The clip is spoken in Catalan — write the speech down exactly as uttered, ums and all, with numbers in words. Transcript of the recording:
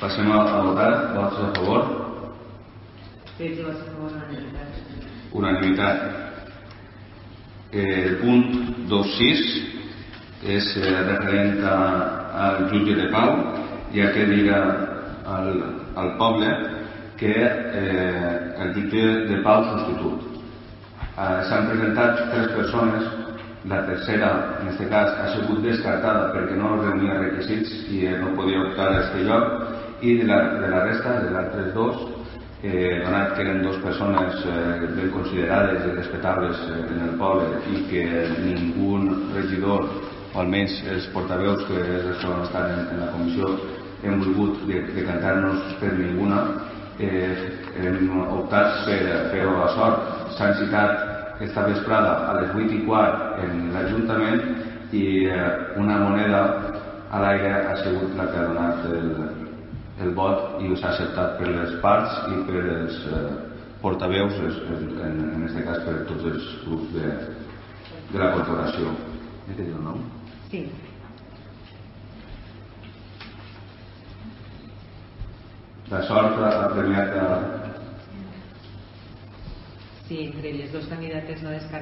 Passem a votar. Vots a favor? tretze vots a favor, unanimitat. Unanimitat. El punt dos punnt sis és referent al jutge de pau, ja que dirà al poble que el jutge de pau substitut. S'han presentat tres persones, la tercera, en aquest cas, ha sigut descartada perquè no reunia requisits i no podia optar a aquest lloc, i de la resta, de les altres dos, donat que eren dues persones ben considerades i respectables en el poble i que ningú regidor, o almenys els portaveus que estan en la comissió, hem volgut decantar-nos per ninguna, hem optat per fer-ho a sort. S'han citat aquesta vesprada a les vuit i quart en l'Ajuntament i una moneda a l'aire ha sigut la que ha donat el vot i s'ha acceptat per les parts i per els portaveus, en aquest cas per tots els grups de la corporació. He de dir el nom? Sí. La sort ha premiat a... Sí, entre les dues candidates no descartades